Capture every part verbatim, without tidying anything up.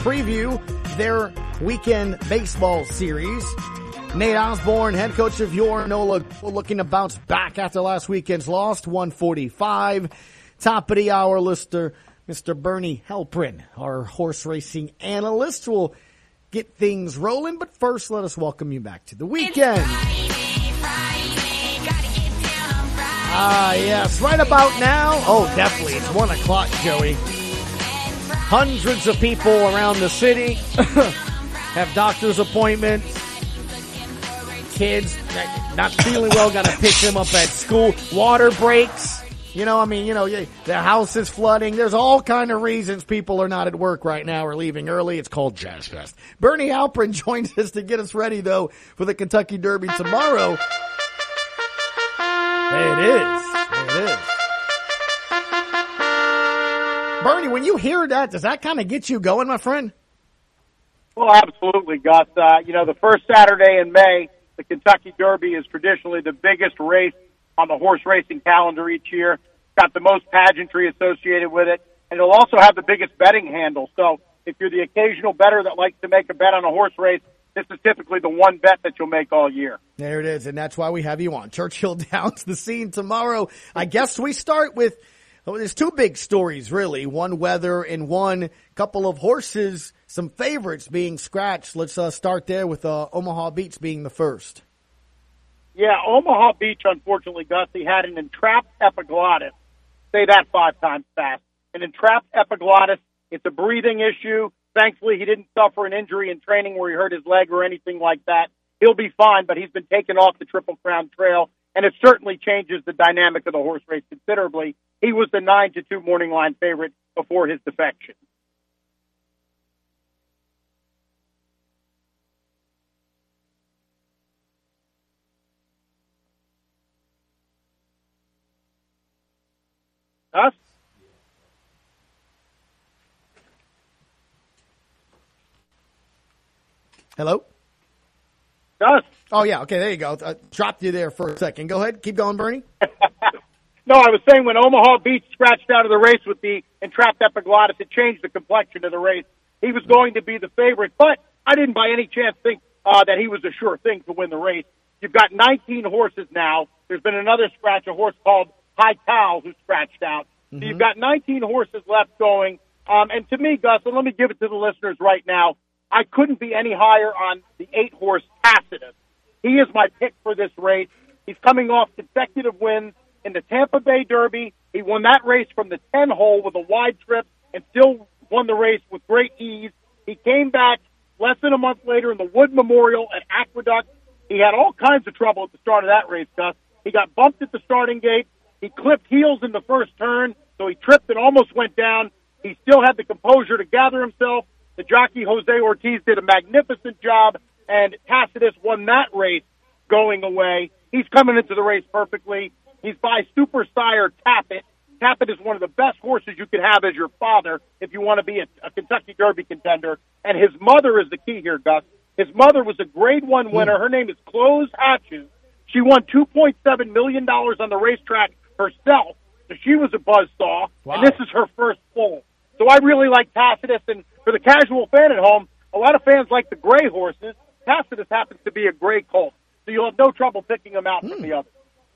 preview their weekend baseball series. Nate Osborne, head coach of your NOLA, looking to bounce back after last weekend's loss, one forty-five. Top of the hour lister, Mister Bernie Halprin, our horse racing analyst, will get things rolling. But first, let us welcome you back to the weekend. Ah, yes, right about now. Oh, definitely. It's one o'clock, Joey. Hundreds of people around the city have doctor's appointments. Kids not feeling well, got to pick them up at school. Water breaks. You know, I mean, you know, the house is flooding. There's all kind of reasons people are not at work right now or leaving early. It's called Jazz Fest. Bernie Halprin joins us to get us ready, though, for the Kentucky Derby tomorrow. There it is. There it is. Bernie, when you hear that, does that kind of get you going, my friend? Well, absolutely, Gus. Uh, you know, the first Saturday in May, the Kentucky Derby is traditionally the biggest race on the horse racing calendar each year. It's got the most pageantry associated with it, and it'll also have the biggest betting handle. So if you're the occasional bettor that likes to make a bet on a horse race, this is typically the one bet that you'll make all year. There it is, and that's why we have you on. Churchill Downs, the scene tomorrow. I guess we start with, well, there's two big stories, really. One weather and one couple of horses, some favorites being scratched. Let's uh, start there with uh, Omaha Beach being the first. Yeah, Omaha Beach, unfortunately, Gus, he had an entrapped epiglottis. Say that five times fast. An entrapped epiglottis. It's a breathing issue. Thankfully, he didn't suffer an injury in training where he hurt his leg or anything like that. He'll be fine, but he's been taken off the Triple Crown Trail, and it certainly changes the dynamic of the horse race considerably. He was the nine to two morning line favorite before his defection. Us? Hello? Us? Oh, yeah. Okay, there you go. I dropped you there for a second. Go ahead. Keep going, Bernie. No, I was saying when Omaha Beach scratched out of the race with the entrapped epiglottis, it changed the complexion of the race. He was going to be the favorite, but I didn't by any chance think uh, that he was a sure thing to win the race. You've got nineteen horses now. There's been another scratch, a horse called High Towel, who scratched out. Mm-hmm. So you've got nineteen horses left going. Um, and to me, Gus, and let me give it to the listeners right now, I couldn't be any higher on the eight-horse Tacitus. He is my pick for this race. He's coming off consecutive wins in the Tampa Bay Derby. He won that race from the ten-hole with a wide trip and still won the race with great ease. He came back less than a month later in the Wood Memorial at Aqueduct. He had all kinds of trouble at the start of that race, Gus. He got bumped at the starting gate. He clipped heels in the first turn, so he tripped and almost went down. He still had the composure to gather himself. The jockey, Jose Ortiz, did a magnificent job, and Tacitus won that race going away. He's coming into the race perfectly. He's by Super Sire Tappet. Tappet is one of the best horses you could have as your father if you want to be a, a Kentucky Derby contender. And his mother is the key here, Gus. His mother was a grade one winner. Her name is Close Hatches. She won two point seven million dollars on the racetrack herself. So she was a buzzsaw. Wow. And this is her first pull. So I really like Tacitus. And for the casual fan at home, a lot of fans like the gray horses. Tacitus happens to be a gray colt. So you'll have no trouble picking him out mm. from the others.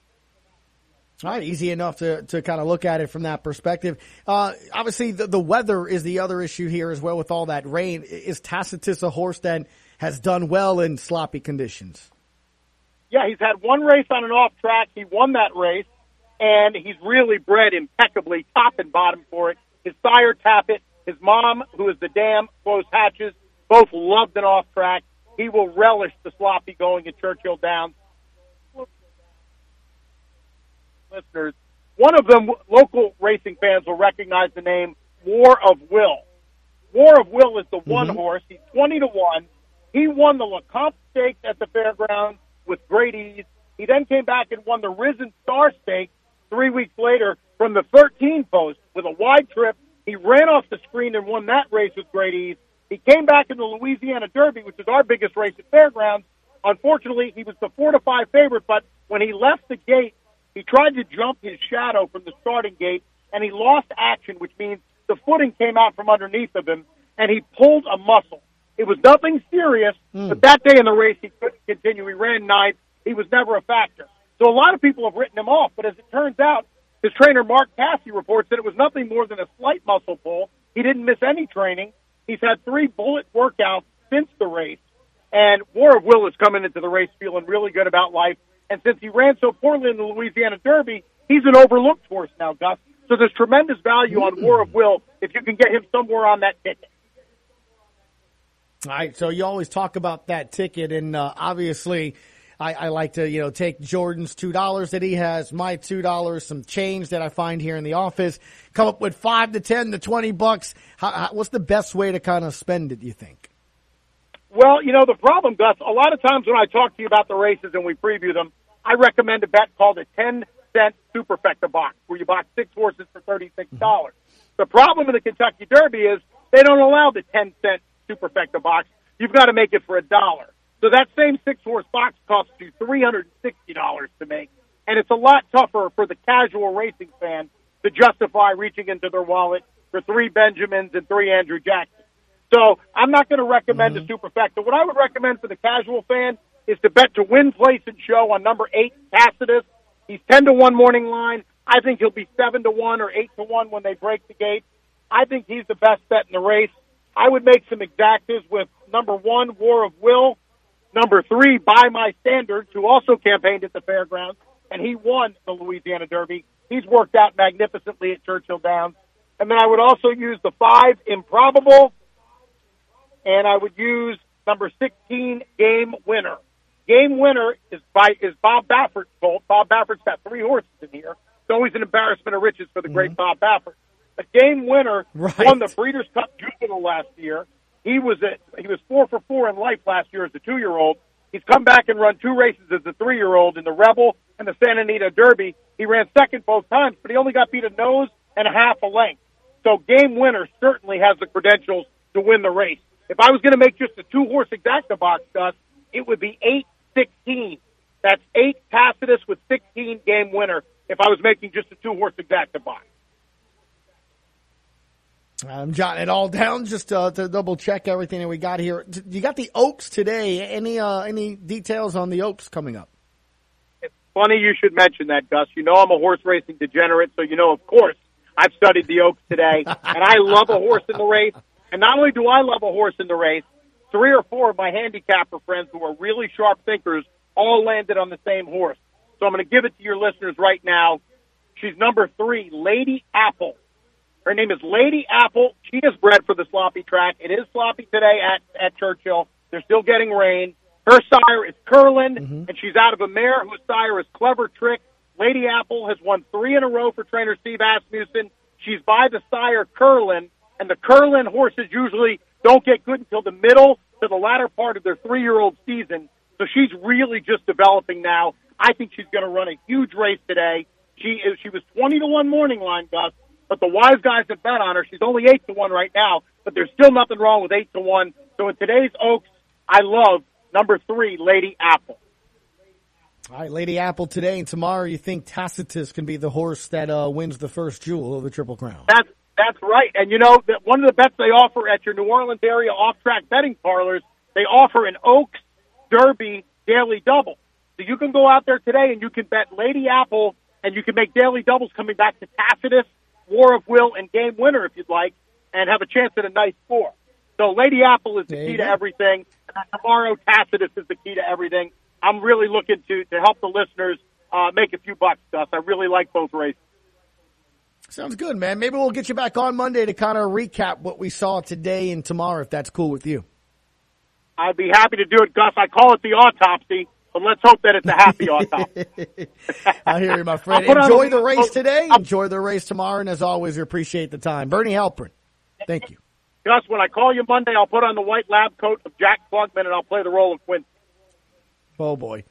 All right, easy enough to, to kind of look at it from that perspective. Uh, obviously, the, the weather is the other issue here as well with all that rain. Is Tacitus a horse that has done well in sloppy conditions? Yeah, he's had one race on an off track. He won that race, and he's really bred impeccably, top and bottom for it. His sire, Tappet, his mom, who is the dam, Close Hatches, both loved an off track. He will relish the sloppy going at Churchill Downs. Listeners, one of them, local racing fans will recognize the name War of Will. War of Will is the one mm-hmm. horse. He's twenty to one. He won the Lecomte Stakes at the fairgrounds with great ease. He then came back and won the Risen Star Stakes three weeks later from the thirteen post with a wide trip. He ran off the screen and won that race with great ease. He came back in the Louisiana Derby, which is our biggest race at fairgrounds. Unfortunately, he was the four to five favorite, but when he left the gate, he tried to jump his shadow from the starting gate, and he lost action, which means the footing came out from underneath of him. and he pulled a muscle. It was nothing serious, mm. but that day in the race he couldn't continue. He ran ninth. He was never a factor. So a lot of people have written him off, but as it turns out, his trainer Mark Cassey reports that it was nothing more than a slight muscle pull. He didn't miss any training. He's had three bullet workouts since the race, and War of Will is coming into the race feeling really good about life. And since he ran so poorly in the Louisiana Derby, he's an overlooked horse now, Gus. So there's tremendous value on War of Will if you can get him somewhere on that ticket. All right, so you always talk about that ticket, and uh, obviously I, I like to, you know, take Jordan's two dollars that he has, my two dollars, some change that I find here in the office, come up with five to ten to twenty bucks. How, how, what's the best way to kind of spend it, do you think? Well, you know, the problem, Gus, a lot of times when I talk to you about the races and we preview them, I recommend a bet called a ten-cent superfecta box, where you box six horses for thirty-six dollars. Mm-hmm. The problem in the Kentucky Derby is they don't allow the ten-cent superfecta box. You've got to make it for a dollar. So that same six-horse box costs you three hundred sixty dollars to make, and it's a lot tougher for the casual racing fan to justify reaching into their wallet for three Benjamins and three Andrew Jacksons. So I'm not going to recommend mm-hmm. a superfecta. What I would recommend for the casual fan is to bet to win, place, and show on number eight, Tacitus. He's ten to one morning line. I think he'll be seven to one or eight to one when they break the gate. I think he's the best bet in the race. I would make some exactas with number one, War of Will, number three, By My Standards, who also campaigned at the fairgrounds, and he won the Louisiana Derby. He's worked out magnificently at Churchill Downs. And then I would also use the five, Improbable, and I would use number sixteen, Game Winner. Game Winner is by is Bob Baffert's fault. Bob Baffert's got three horses in here. It's always an embarrassment of riches for the great mm-hmm. Bob Baffert. But Game Winner right. won the Breeders' Cup Juvenile last year. He was at, he was four for four in life last year as a two-year-old. He's come back and run two races as a three-year-old in the Rebel and the Santa Anita Derby. He ran second both times, but he only got beat a nose and a half a length. So Game Winner certainly has the credentials to win the race. If I was going to make just a two-horse exacta box, Gus, it would be eight sixteen. That's eight Tacitus with sixteen Game Winner if I was making just a two-horse exacta box. I'm jotting it all down just uh, to double check everything that we got here. You got the Oaks today. Any uh, any details on the Oaks coming up? It's funny you should mention that, Gus. You know I'm a horse racing degenerate, so you know, of course, I've studied the Oaks today, and I love a horse in the race. And not only do I love a horse in the race, three or four of my handicapper friends who are really sharp thinkers all landed on the same horse. So I'm going to give it to your listeners right now. She's number three, Lady Apple. Her name is Lady Apple. She is bred for the sloppy track. It is sloppy today at, at Churchill. They're still getting rain. Her sire is Curlin, mm-hmm. and she's out of a mare whose sire is Clever Trick. Lady Apple has won three in a row for trainer Steve Asmussen. She's by the sire Curlin, and the Curlin horses usually don't get good until the middle to the latter part of their three-year-old season. So she's really just developing now. I think she's going to run a huge race today. She is. She was twenty to one morning line, Gus. But the wise guys have bet on her. She's only eight to one right now, but there's still nothing wrong with eight to one. So in today's Oaks, I love number three, Lady Apple. All right, Lady Apple today, and tomorrow you think Tacitus can be the horse that uh, wins the first jewel of the Triple Crown. That's that's right. And you know that one of the bets they offer at your New Orleans area off-track betting parlors, they offer an Oaks Derby daily double. So you can go out there today and you can bet Lady Apple, and you can make daily doubles coming back to Tacitus, War of Will, and Game Winner if you'd like, and have a chance at a nice score. So Lady Apple is the key to everything. And tomorrow, Tacitus is the key to everything. I'm really looking to, to help the listeners uh, make a few bucks, Gus. I really like both races. Sounds good, man. Maybe we'll get you back on Monday to kind of recap what we saw today and tomorrow, if that's cool with you. I'd be happy to do it, Gus. I call it the autopsy. But let's hope that it's a happy autopsy. I hear you, my friend. Enjoy the race today. Enjoy the race tomorrow. And as always, we appreciate the time. Bernie Halpern, thank you. Gus, when I call you Monday, I'll put on the white lab coat of Jack Klugman, and I'll play the role of Quincy. Oh, boy.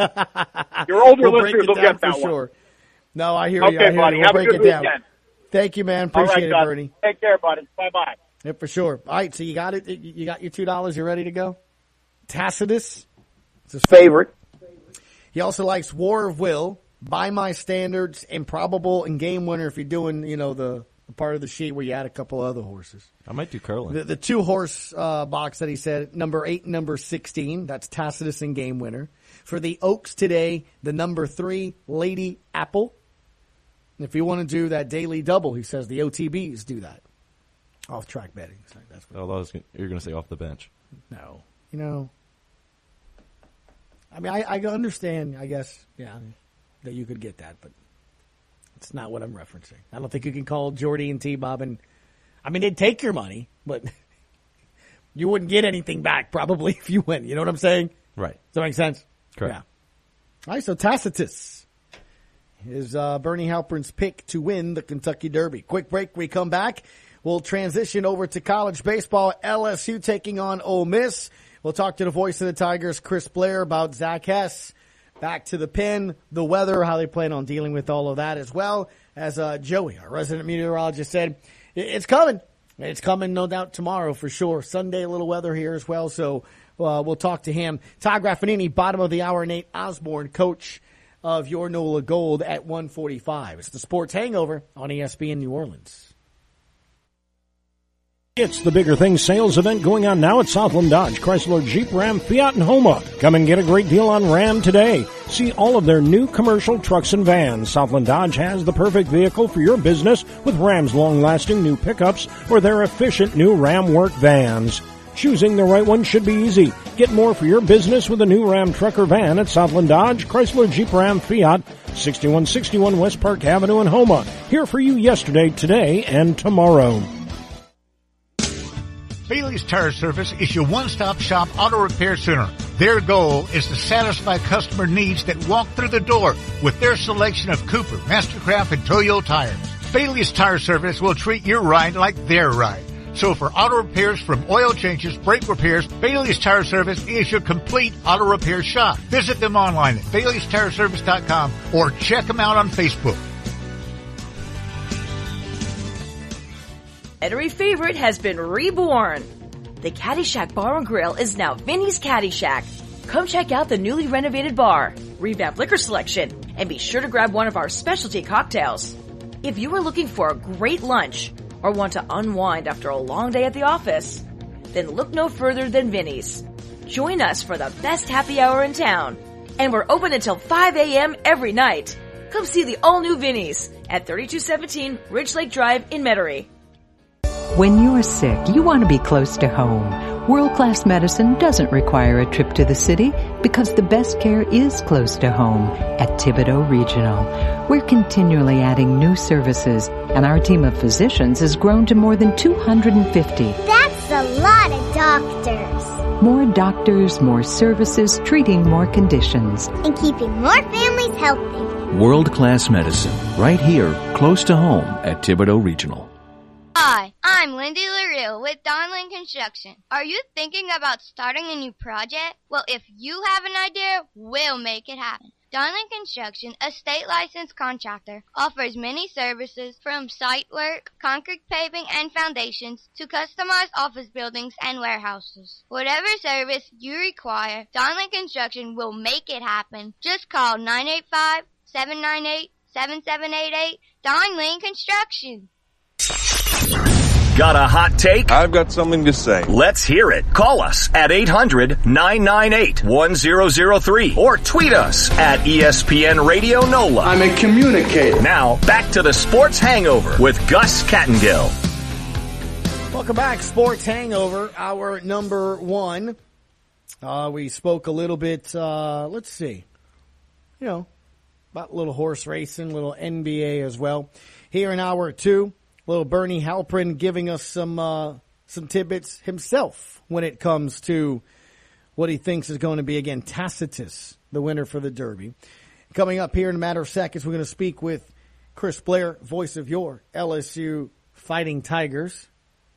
Your older we'll listeners will get that for one. Sure. No, I hear okay, you. I hear buddy. you. We'll Have break a good it down. weekend. Thank you, man. Appreciate right, it, Bernie. Take care, buddy. Bye-bye. Yeah, for sure. All right, so you got it. You got your two dollars. You ready to go? Tacitus. It's his favorite. He also likes War of Will, By My Standards, Improbable, and Game Winner if you're doing, you know, the the part of the sheet where you add a couple other horses. I might do curling. The, the two horse uh, box that he said, number eight, number sixteen, that's Tacitus and Game Winner. For the Oaks today, the number three, Lady Apple. If you want to do that daily double, he says the O T Bs do that. Off track betting. That's what oh, that was, you're going to say off the bench. No. You know, I mean, I, I understand, I guess, yeah, that you could get that, but it's not what I'm referencing. I don't think you can call Jordy and T-Bob and, I mean, they'd take your money, but you wouldn't get anything back probably if you win. You know what I'm saying? Right. Does that make sense? Correct. Yeah. All right, so Tacitus is uh, Bernie Halpern's pick to win the Kentucky Derby. Quick break. We come back. We'll transition over to college baseball. L S U taking on Ole Miss. We'll talk to the voice of the Tigers, Chris Blair, about Zach Hess. Back to the pen, the weather, how they plan on dealing with all of that, as well as uh, Joey, our resident meteorologist, said it's coming. It's coming, no doubt, tomorrow for sure. Sunday, a little weather here as well, so uh, we'll talk to him. Todd Graffinini, bottom of the hour, Nate Osborne, coach of your NOLA Gold at one forty-five. It's the Sports Hangover on E S P N New Orleans. It's the Bigger Things sales event going on now at Southland Dodge, Chrysler, Jeep, Ram, Fiat, and Homa. Come and get a great deal on Ram today. See all of their new commercial trucks and vans. Southland Dodge has the perfect vehicle for your business with Ram's long-lasting new pickups or their efficient new Ram Work vans. Choosing the right one should be easy. Get more for your business with a new Ram truck or van at Southland Dodge, Chrysler, Jeep, Ram, Fiat, sixty-one sixty-one West Park Avenue in Homa. Here for you yesterday, today, and tomorrow. Bailey's Tire Service is your one-stop shop auto repair center. Their goal is to satisfy customer needs that walk through the door with their selection of Cooper, Mastercraft, and Toyo tires. Bailey's Tire Service will treat your ride like their ride. So for auto repairs from oil changes, brake repairs, Bailey's Tire Service is your complete auto repair shop. Visit them online at baileys tire service dot com or check them out on Facebook. Eatery favorite has been reborn. The Caddyshack Bar and Grill is now Vinny's Caddyshack. Come check out the newly renovated bar, revamped liquor selection, and be sure to grab one of our specialty cocktails. If you are looking for a great lunch or want to unwind after a long day at the office, then look no further than Vinny's. Join us for the best happy hour in town, and we're open until five a.m. every night. Come see the all-new Vinny's at thirty-two seventeen Ridge Lake Drive in Metairie. When you're sick, you want to be close to home. World-class medicine doesn't require a trip to the city because the best care is close to home at Thibodaux Regional. We're continually adding new services, and our team of physicians has grown to more than two hundred fifty. That's a lot of doctors. More doctors, more services, treating more conditions. And keeping more families healthy. World-class medicine, right here, close to home at Thibodaux Regional. Hi, I'm Lindy LaRue with Donlin Construction. Are you thinking about starting a new project? Well, if you have an idea, we'll make it happen. Donlin Construction, a state licensed contractor, offers many services from site work, concrete paving and foundations to customized office buildings and warehouses. Whatever service you require, Donlin Construction will make it happen. Just call nine eight five, seven nine eight, seven seven eight eight, Donlin Construction. Got a hot take? I've got something to say. Let's hear it. Call us at eight hundred, nine nine eight, one zero zero three or tweet us at E S P N Radio NOLA. I'm a communicator. Now, back to the Sports Hangover with Gus Kattengill. Welcome back, Sports Hangover, our number one. Uh, we spoke a little bit, uh, let's see, you know, about a little horse racing, a little N B A as well. Here in hour two. Little Bernie Halpern giving us some uh, some tidbits himself when it comes to what he thinks is going to be, again, Tacitus, the winner for the Derby. Coming up here in a matter of seconds, we're going to speak with Chris Blair, voice of your L S U Fighting Tigers,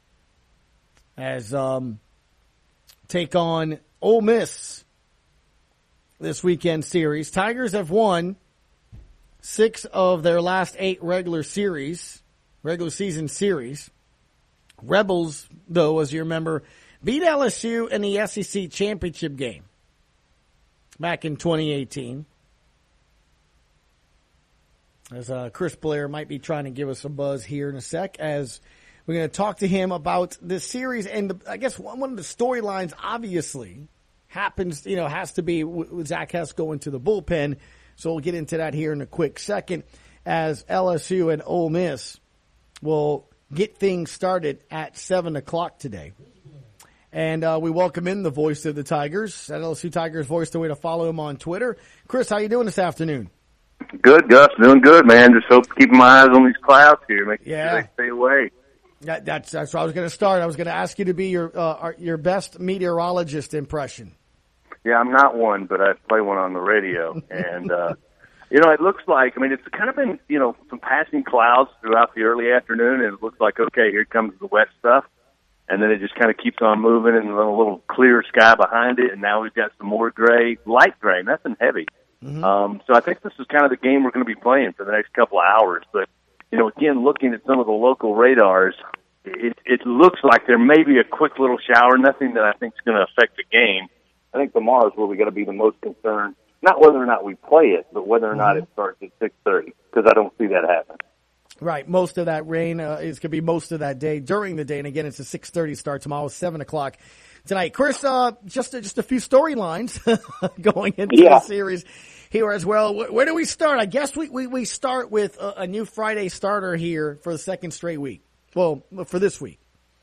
as um, take on Ole Miss this weekend series. Tigers have won six of their last eight regular series. Regular season series. Rebels, though, as you remember, beat L S U in the S E C championship game back in twenty eighteen. As uh, Chris Blair might be trying to give us a buzz here in a sec, as we're going to talk to him about this series. And the, I guess one, one of the storylines obviously happens, you know, has to be with Zach Hess going to the bullpen. So we'll get into that here in a quick second, as L S U and Ole Miss will get things started at seven o'clock today. And uh, we welcome in the voice of the Tigers, at L S U Tigers Voice, the way to follow him on Twitter. Chris, how you doing this afternoon? Good, Gus. Doing good, man. Just hope keeping my eyes on these clouds here, making yeah. sure they stay away. That, that's that's where I was going to start. I was going to ask you to be your uh, your best meteorologist impression. Yeah, I'm not one, but I play one on the radio. And, uh, you know, it looks like, I mean, it's kind of been, you know, some passing clouds throughout the early afternoon, and it looks like, okay, here comes the wet stuff. And then it just kind of keeps on moving, and a little clear sky behind it, and now we've got some more gray, light gray, nothing heavy. Mm-hmm. Um, so I think this is kind of the game we're going to be playing for the next couple of hours. But, you know, again, looking at some of the local radars, it, it looks like there may be a quick little shower, nothing that I think is going to affect the game. I think tomorrow is where we got to be the most concerned, not whether or not we play it, but whether or not mm-hmm. it starts at six thirty, because I don't see that happening. Right. Most of that rain uh, is going to be most of that day during the day. And again, it's a six thirty start tomorrow, seven o'clock tonight. Chris, uh, just, a, just a few storylines going into yeah. the series here as well. Where, where do we start? I guess we, we, we start with a, a new Friday starter here for the second straight week. Well, for this week.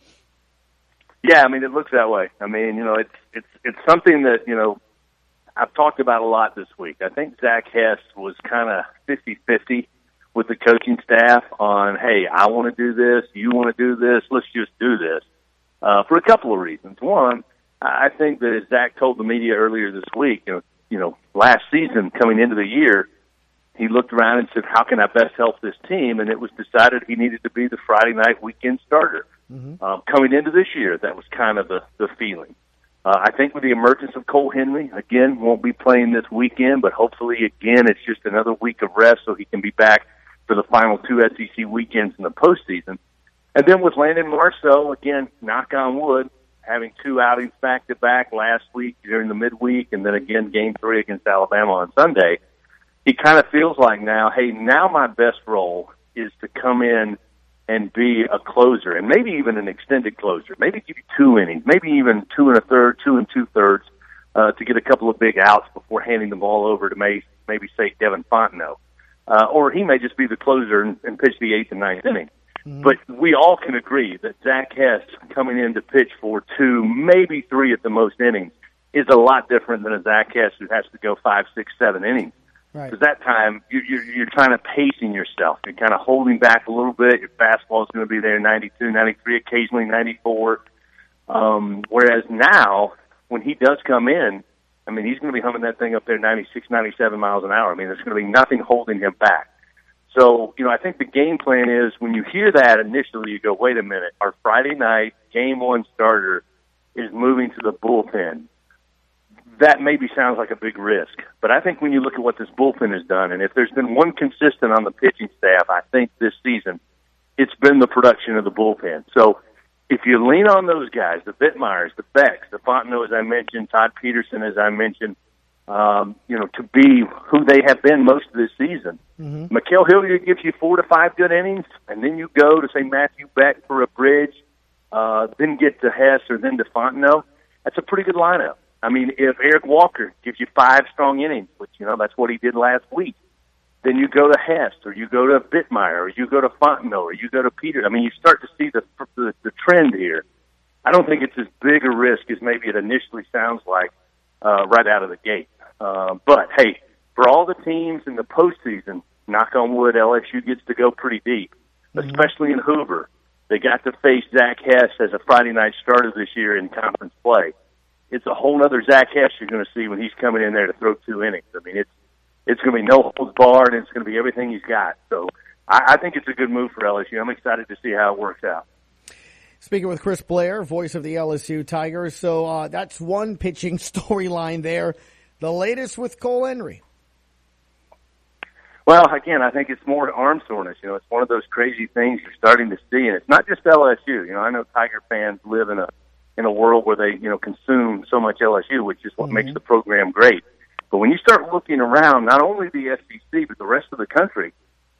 Yeah, I mean, it looks that way. I mean, you know, it's, it's, it's something that, you know, I've talked about a lot this week. I think Zach Hess was kind of fifty-fifty with the coaching staff on, hey, I want to do this, you want to do this, let's just do this, uh, for a couple of reasons. One, I think that as Zach told the media earlier this week, you know, you know, last season coming into the year, he looked around and said, how can I best help this team? And it was decided he needed to be the Friday night weekend starter. Mm-hmm. Um, coming into this year, that was kind of the, the feeling. Uh, I think with the emergence of Cole Henry, again, won't be playing this weekend, but hopefully, again, it's just another week of rest so he can be back for the final two S E C weekends in the postseason. And then with Landon Marceau, again, knock on wood, having two outings back-to-back last week during the midweek, and then again game three against Alabama on Sunday, he kind of feels like now, hey, now my best role is to come in and be a closer, and maybe even an extended closer, maybe give you two innings, maybe even two and a third, two and two-thirds, uh, to get a couple of big outs before handing the ball over to may, maybe, say, Devin Fontenot. Uh, or he may just be the closer and, and pitch the eighth and ninth inning. Mm-hmm. But we all can agree that Zach Hess coming in to pitch for two, maybe three at the most innings, is a lot different than a Zach Hess who has to go five, six, seven innings. Right. Because that time, you, you're, you're kind of pacing yourself. You're kind of holding back a little bit. Your fastball is going to be there ninety-two, ninety-three, occasionally ninety-four. Um, whereas now, when he does come in, I mean, he's going to be humming that thing up there ninety-six, ninety-seven miles an hour. I mean, there's going to be nothing holding him back. So, you know, I think the game plan is when you hear that initially, you go, wait a minute, our Friday night game one starter is moving to the bullpen. That maybe sounds like a big risk. But I think when you look at what this bullpen has done, and if there's been one consistent on the pitching staff, I think this season, it's been the production of the bullpen. So if you lean on those guys, the Bittmeyers, the Becks, the Fontenot, as I mentioned, Todd Peterson, as I mentioned, um, you know, to be who they have been most of this season. Mm-hmm. Mikael Hilliard gives you four to five good innings, and then you go to, say, Matthew Beck for a bridge, uh, then get to Hess or then to Fontenot. That's a pretty good lineup. I mean, if Eric Walker gives you five strong innings, which, you know, that's what he did last week, then you go to Hess, or you go to Bittmeyer, or you go to Fontenot, or you go to Peter. I mean, you start to see the, the the trend here. I don't think it's as big a risk as maybe it initially sounds like uh, right out of the gate. Uh, but, hey, for all the teams in the postseason, knock on wood, L S U gets to go pretty deep, mm-hmm. especially in Hoover. They got to face Zach Hess as a Friday night starter this year in conference play. It's a whole other Zach Hess you're going to see when he's coming in there to throw two innings. I mean, it's it's going to be no holds barred, and it's going to be everything he's got. So I, I think it's a good move for L S U. I'm excited to see how it works out. Speaking with Chris Blair, voice of the L S U Tigers. So uh, that's one pitching storyline there. The latest with Cole Henry. Well, again, I think it's more arm soreness. You know, it's one of those crazy things you're starting to see, and it's not just L S U. You know, I know Tiger fans live in a in a world where they, you know, consume so much L S U, which is what mm-hmm. makes the program great. But when you start looking around, not only the S E C, but the rest of the country,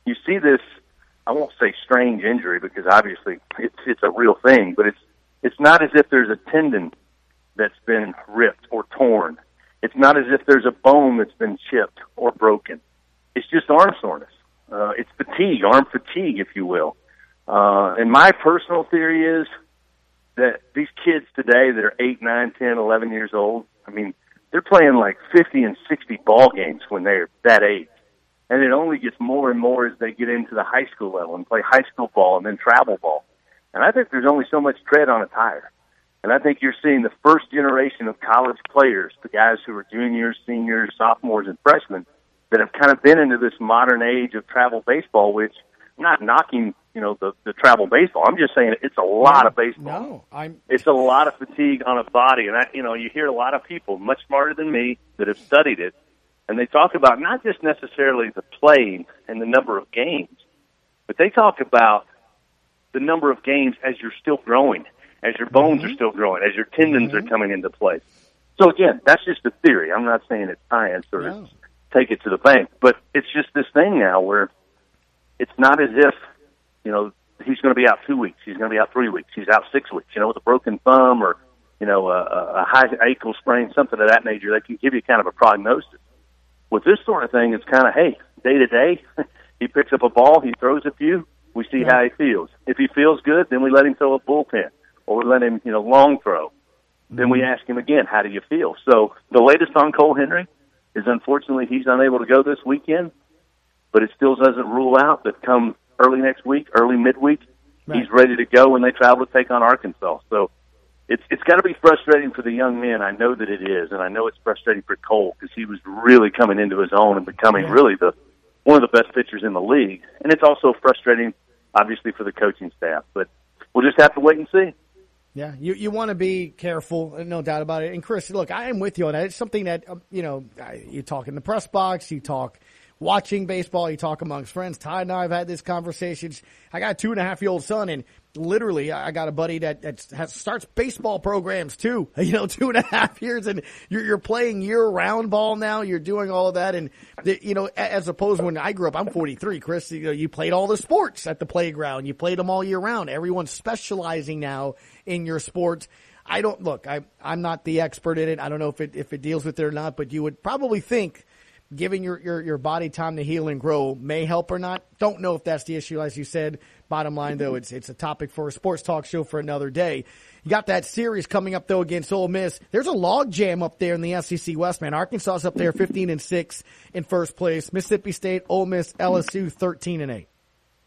you see this, I won't say strange injury because obviously it's, it's a real thing, but it's, it's not as if there's a tendon that's been ripped or torn. It's not as if there's a bone that's been chipped or broken. It's just arm soreness. Uh, it's fatigue, arm fatigue, if you will. Uh, and my personal theory is that these kids today that are eight, nine, ten, eleven years old, I mean, they're playing like fifty and sixty ball games when they're that age. And it only gets more and more as they get into the high school level and play high school ball and then travel ball. And I think there's only so much tread on a tire. And I think you're seeing the first generation of college players, the guys who are juniors, seniors, sophomores, and freshmen, that have kind of been into this modern age of travel baseball, which I'm not knocking, you know, the, the travel baseball. I'm just saying it's a lot of baseball. No, I'm. It's a lot of fatigue on a body. And, I, you know, you hear a lot of people much smarter than me that have studied it, and they talk about not just necessarily the playing and the number of games, but they talk about the number of games as you're still growing, as your bones mm-hmm. are still growing, as your tendons mm-hmm. are coming into place. So, again, that's just a theory. I'm not saying it's science or no. it's take it to the bank, but it's just this thing now where it's not as if, you know, he's going to be out two weeks, he's going to be out three weeks, he's out six weeks, you know, with a broken thumb or, you know, a, a high ankle sprain, something of that nature that can give you kind of a prognosis. With this sort of thing, it's kind of, hey, day to day, he picks up a ball, he throws a few, we see yeah. how he feels. If he feels good, then we let him throw a bullpen, or we let him, you know, long throw. Mm-hmm. Then we ask him again, how do you feel? So the latest on Cole Henry is unfortunately he's unable to go this weekend, but it still doesn't rule out that come early next week, early midweek, right. he's ready to go when they travel to take on Arkansas. So it's it's got to be frustrating for the young men. I know that it is, and I know it's frustrating for Cole because he was really coming into his own and becoming yeah. really the one of the best pitchers in the league. And it's also frustrating, obviously, for the coaching staff. But we'll just have to wait and see. Yeah, you you want to be careful, no doubt about it. And Chris, look, I am with you on that. It's something that, um, you know, you talk in the press box, you talk watching baseball, you talk amongst friends. Ty and I have had this conversation. I got a two and a half year old son, and literally I got a buddy that, that has, starts baseball programs too, you know, two and a half years, and you're, you're playing year round ball now. You're doing all of that. And, the, you know, as opposed to when I grew up, I'm forty-three, Chris, you know, you played all the sports at the playground. You played them all year round. Everyone's specializing now in your sport. I don't look, I, I'm not the expert in it. I don't know if it, if it deals with it or not, but you would probably think giving your, your, your body time to heal and grow may help or not. Don't know if that's the issue. As you said, bottom line though, it's, it's a topic for a sports talk show for another day. You got that series coming up though against Ole Miss. There's a log jam up there in the S E C West, man. Arkansas's up there fifteen and six in first place. Mississippi State, Ole Miss, L S U thirteen and eight.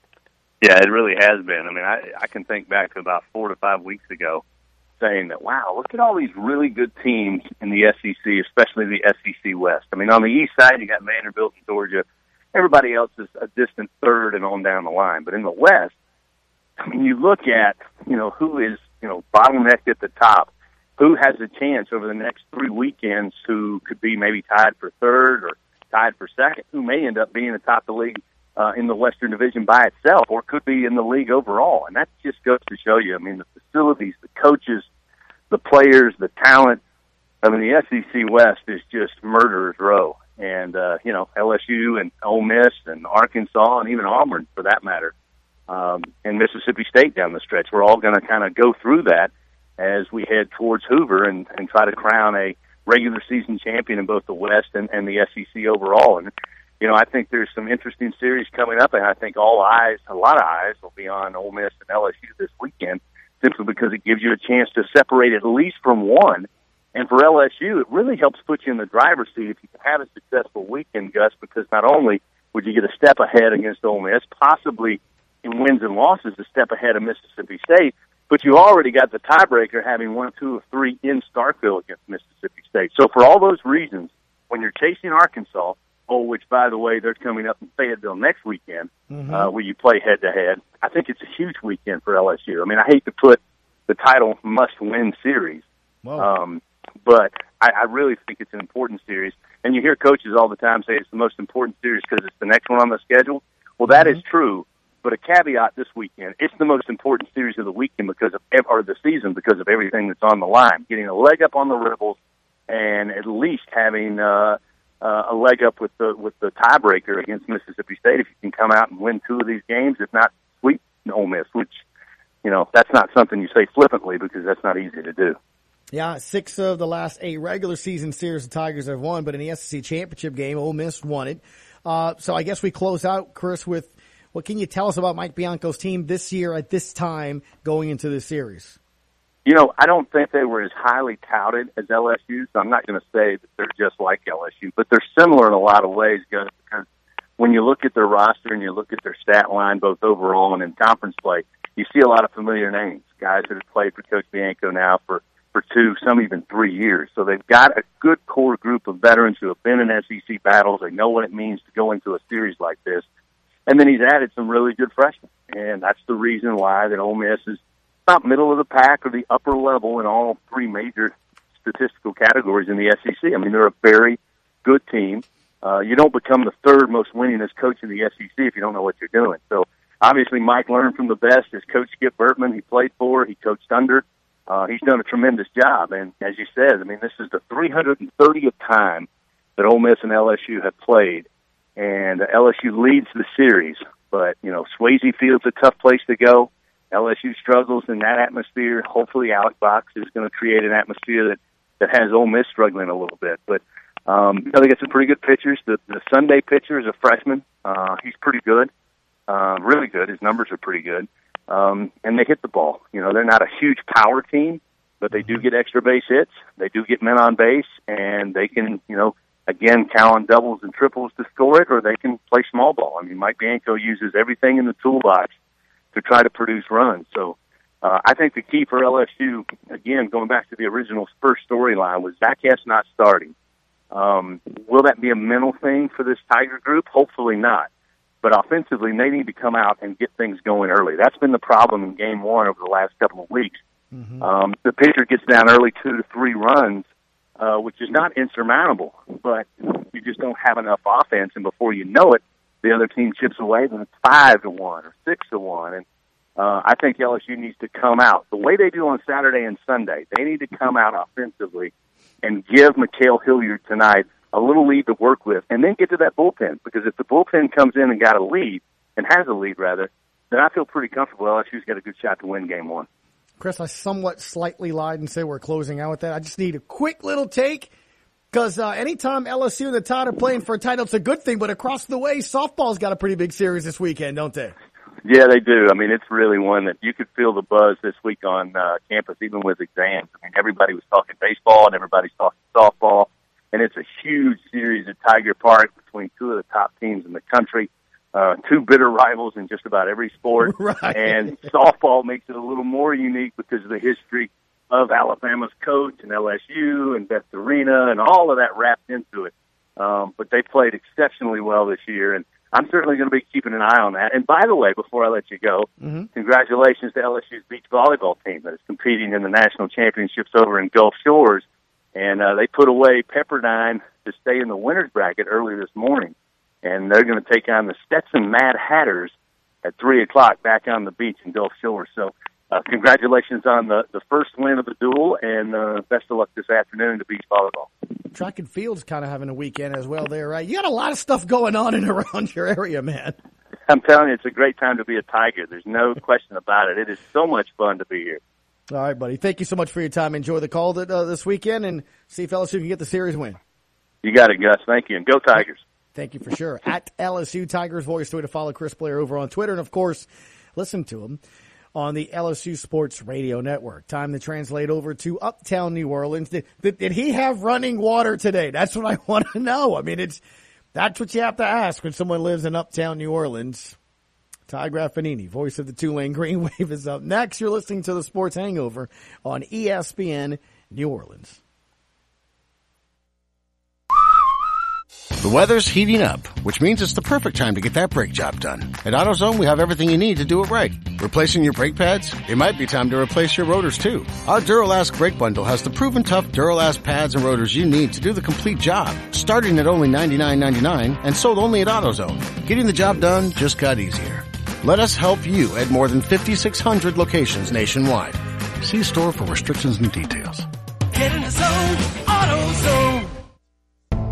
Yeah, it really has been. I mean, I, I can think back to about four to five weeks ago saying that, wow, look at all these really good teams in the S E C, especially the S E C West. I mean, on the east side, you got Vanderbilt and Georgia. Everybody else is a distant third and on down the line. But in the West, I mean, you look at, you know, who is, you know, bottlenecked at the top, who has a chance over the next three weekends who could be maybe tied for third or tied for second, who may end up being atop the league uh, in the Western Division by itself, or could be in the league overall. And that just goes to show you, I mean, the facilities, the coaches, the players, the talent. I mean, the S E C West is just murderer's row. And, uh, you know, L S U and Ole Miss and Arkansas and even Auburn, for that matter, um, and Mississippi State down the stretch. We're all going to kind of go through that as we head towards Hoover and, and try to crown a regular season champion in both the West and, and the S E C overall. And, you know, I think there's some interesting series coming up, and I think all eyes, a lot of eyes, will be on Ole Miss and L S U this weekend, simply because it gives you a chance to separate at least from one. And for L S U, it really helps put you in the driver's seat if you can have a successful weekend, Gus, because not only would you get a step ahead against Ole Miss, possibly in wins and losses a step ahead of Mississippi State, but you already got the tiebreaker having won two of three in Starkville against Mississippi State. So for all those reasons, when you're chasing Arkansas, oh, which, by the way, they're coming up in Fayetteville next weekend, mm-hmm. uh, where you play head-to-head, I think it's a huge weekend for L S U. I mean, I hate to put the title must-win series, um, but I, I really think it's an important series. And you hear coaches all the time say it's the most important series because it's the next one on the schedule. Well, that mm-hmm. is true, but a caveat this weekend, it's the most important series of the weekend because of, or the season because of everything that's on the line. Getting a leg up on the Rebels and at least having uh, uh, a leg up with the with the tiebreaker against Mississippi State if you can come out and win two of these games, if not sweep Ole Miss, which, you know, that's not something you say flippantly because that's not easy to do. Yeah, six of the last eight regular season series the Tigers have won, but in the S E C championship game, Ole Miss won it. Uh, so I guess we close out, Chris, with what can you tell us about Mike Bianco's team this year at this time going into this series? You know, I don't think they were as highly touted as L S U, so I'm not going to say that they're just like L S U, but they're similar in a lot of ways, Gus, because when you look at their roster and you look at their stat line, both overall and in conference play, you see a lot of familiar names, guys that have played for Coach Bianco now for, for two, some even three years. So they've got a good core group of veterans who have been in S E C battles. They know what it means to go into a series like this. And then he's added some really good freshmen, and that's the reason why that Ole Miss is about middle of the pack or the upper level in all three major statistical categories in the S E C. I mean, they're a very good team. Uh, you don't become the third most winningest coach in the S E C if you don't know what you're doing. So obviously Mike learned from the best. His coach Skip Bertman, he played for, he coached under. Uh, he's done a tremendous job. And as you said, I mean, this is the three hundred thirtieth time that Ole Miss and L S U have played. And L S U leads the series. But, you know, Swayze Field's a tough place to go. L S U struggles in that atmosphere. Hopefully Alec Box is going to create an atmosphere that, that has Ole Miss struggling a little bit. But um, you know, they get some pretty good pitchers. The, the Sunday pitcher is a freshman. Uh, he's pretty good, uh, really good. His numbers are pretty good. Um, and they hit the ball. You know, they're not a huge power team, but they do get extra base hits. They do get men on base, and they can, you know, again, count on doubles and triples to score it, or they can play small ball. I mean, Mike Bianco uses everything in the toolbox to try to produce runs. So uh, I think the key for L S U, again, going back to the original first storyline, was Zach Hess not starting. Um, will that be a mental thing for this Tiger group? Hopefully not. But offensively, they need to come out and get things going early. That's been the problem in game one over the last couple of weeks. Mm-hmm. Um, the pitcher gets down early two to three runs, uh, which is not insurmountable, but you just don't have enough offense, and before you know it, the other team chips away, then it's five to one or six to one. And uh, I think L S U needs to come out the way they do on Saturday and Sunday. They need to come out offensively and give Mikhail Hilliard tonight a little lead to work with, and then get to that bullpen. Because if the bullpen comes in and got a lead, and has a lead rather, then I feel pretty comfortable L S U's got a good shot to win game one. Chris, I somewhat slightly lied and said we're closing out with that. I just need a quick little take. Because uh, anytime L S U and the Tide are playing for a title, it's a good thing. But across the way, softball's got a pretty big series this weekend, don't they? Yeah, they do. I mean, it's really one that you could feel the buzz this week on uh, campus, even with exams. I mean, everybody was talking baseball and everybody's talking softball. And it's a huge series at Tiger Park between two of the top teams in the country, uh, two bitter rivals in just about every sport. Right. And softball makes it a little more unique because of the history of Alabama's coach and L S U and Beth Arena and all of that wrapped into it. Um, but they played exceptionally well this year, and I'm certainly going to be keeping an eye on that. And by the way, before I let you go, mm-hmm. congratulations to L S U's beach volleyball team that is competing in the national championships over in Gulf Shores. And uh, they put away Pepperdine to stay in the winner's bracket early this morning. And they're going to take on the Stetson Mad Hatters at three o'clock back on the beach in Gulf Shores. So uh, congratulations on the, the first win of the duel, and uh, best of luck this afternoon to beach volleyball. Track and field's kind of having a weekend as well there, right? You got a lot of stuff going on in and around your area, man. I'm telling you, it's a great time to be a Tiger. There's no question about it. It is so much fun to be here. All right, buddy. Thank you so much for your time. Enjoy the call that, uh, this weekend, and see if L S U can get the series win. You got it, Gus. Thank you, and go Tigers. Thank you for sure. At L S U Tigers Voice, way to follow Chris Blair over on Twitter, and of course, listen to him on the L S U Sports Radio Network. Time to translate over to Uptown New Orleans. Did, did, did he have running water today? That's what I want to know. I mean, it's that's what you have to ask when someone lives in Uptown New Orleans. Ty Graffanini, voice of the Tulane Green Wave, is up next. You're listening to the Sports Hangover on E S P N New Orleans. The weather's heating up, which means it's the perfect time to get that brake job done. At AutoZone, we have everything you need to do it right. Replacing your brake pads? It might be time to replace your rotors, too. Our Duralast Brake Bundle has the proven tough Duralast pads and rotors you need to do the complete job, starting at only ninety-nine ninety-nine and sold only at AutoZone. Getting the job done just got easier. Let us help you at more than fifty-six hundred locations nationwide. See store for restrictions and details. Get in the zone, AutoZone.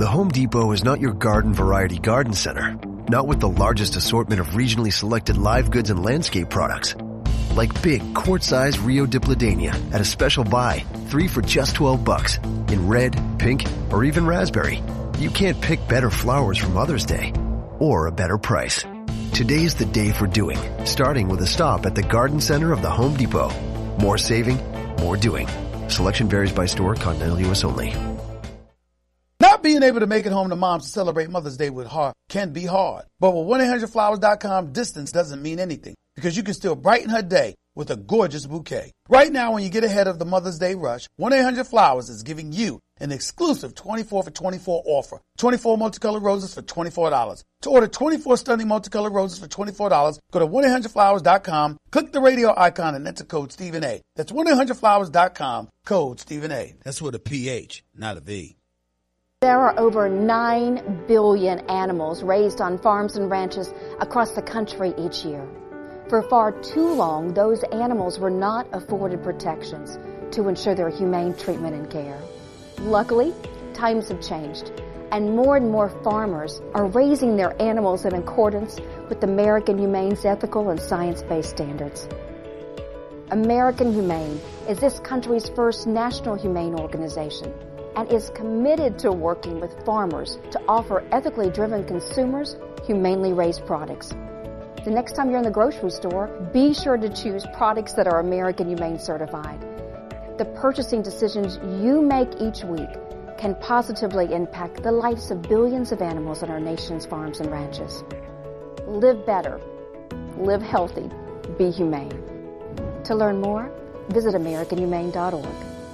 The Home Depot is not your garden variety garden center. Not with the largest assortment of regionally selected live goods and landscape products. Like big quart-size Rio Dipladenia at a special buy, three for just twelve bucks, in red, pink, or even raspberry. You can't pick better flowers for Mother's Day, or a better price. Today's the day for doing, starting with a stop at the garden center of the Home Depot. More saving, more doing. Selection varies by store, continental U S only. Not being able to make it home to moms to celebrate Mother's Day with her can be hard. But with one eight hundred flowers dot com, distance doesn't mean anything because you can still brighten her day with a gorgeous bouquet. Right now, when you get ahead of the Mother's Day rush, one eight hundred flowers is giving you an exclusive twenty-four for twenty-four offer. twenty-four multicolored roses for twenty-four dollars. To order twenty-four stunning multicolored roses for twenty-four dollars, go to one eight hundred flowers dot com, click the radio icon, and enter code Stephen A. That's one eight hundred flowers dot com, code Stephen A. That's with a P H, not a V. There are over nine billion animals raised on farms and ranches across the country each year. For far too long, those animals were not afforded protections to ensure their humane treatment and care. Luckily, times have changed, and more and more farmers are raising their animals in accordance with American Humane's ethical and science-based standards. American Humane is this country's first national humane organization and is committed to working with farmers to offer ethically driven consumers humanely raised products. The next time you're in the grocery store, be sure to choose products that are American Humane certified. The purchasing decisions you make each week can positively impact the lives of billions of animals on our nation's farms and ranches. Live better, live healthy, be humane. To learn more, visit American Humane dot org.